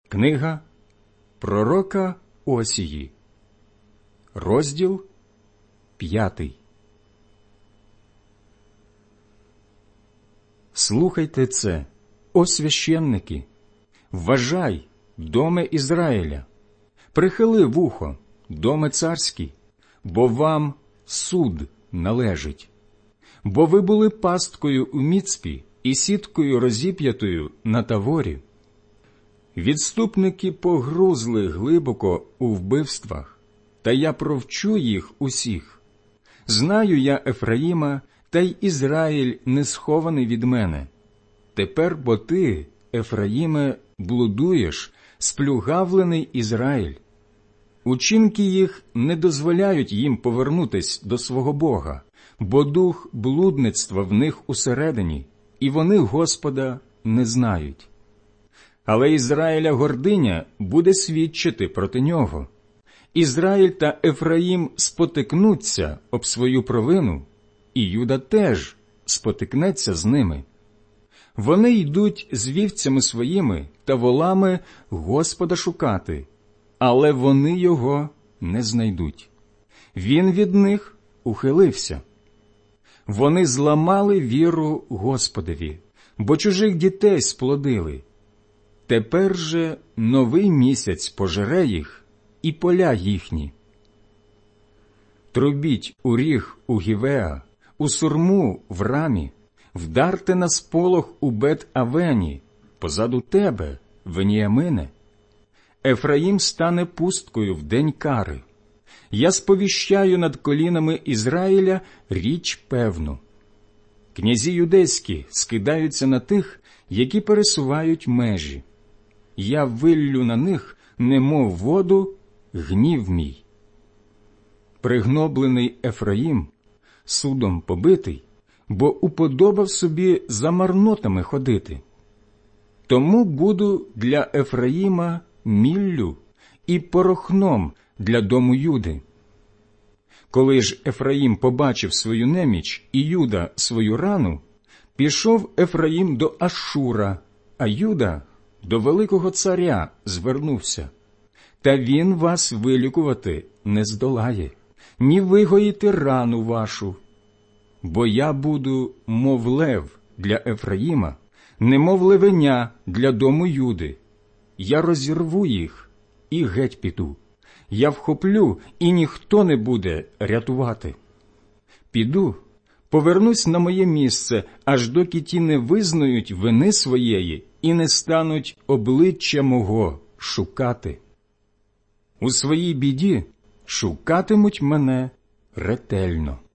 Книга пророка Осії, розділ 5. Слухайте це, о священники, вважай, доме Ізраїля, прихили вухо, доме царський, бо вам суд належить. Бо ви були пасткою у Міцпі і сіткою розіп'ятою на Таворі. Відступники погрузли глибоко у вбивствах, та я провчу їх усіх. Знаю я Ефраїма, та й Ізраїль не схований від мене. Тепер бо ти, Ефраїме, блудуєш, сплюгавлений Ізраїль. Учинки їх не дозволяють їм повернутись до свого Бога, бо дух блудництва в них усередині, і вони Господа не знають. Але Ізраїля гординя буде свідчити проти нього. Ізраїль та Ефраїм спотикнуться об свою провину, і Юда теж спотикнеться з ними. Вони йдуть з вівцями своїми та волами Господа шукати, але вони його не знайдуть. Він від них ухилився. Вони зламали віру Господові, бо чужих дітей сплодили. Тепер же новий місяць пожере їх і поля їхні. Трубіть у ріг у Гівеа, у сурму в Рамі, вдарте на сполох у Бет-Авені, позаду тебе, Веніямине. Ефраїм стане пусткою в день кари. Я сповіщаю над колінами Ізраїля річ певну. Князі юдейські скидаються на тих, які пересувають межі. Я виллю на них, немов воду, гнів мій. Пригноблений Ефраїм, судом побитий, бо уподобав собі за марнотами ходити. Тому буду для Ефраїма міллю і порохном для дому Юди. Коли ж Ефраїм побачив свою неміч і Юда свою рану, пішов Ефраїм до Ашура, а Юда до великого царя звернувся. Та він вас вилікувати не здолає, ні вигоїти рану вашу. Бо я буду, мов лев для Ефраїма, немов левеня для дому Юди. Я розірву їх і геть піду. Я вхоплю, і ніхто не буде рятувати. Піду, повернусь на моє місце, аж доки ті не визнають вини своєї і не стануть обличчя мого шукати. У своїй біді шукатимуть мене ретельно.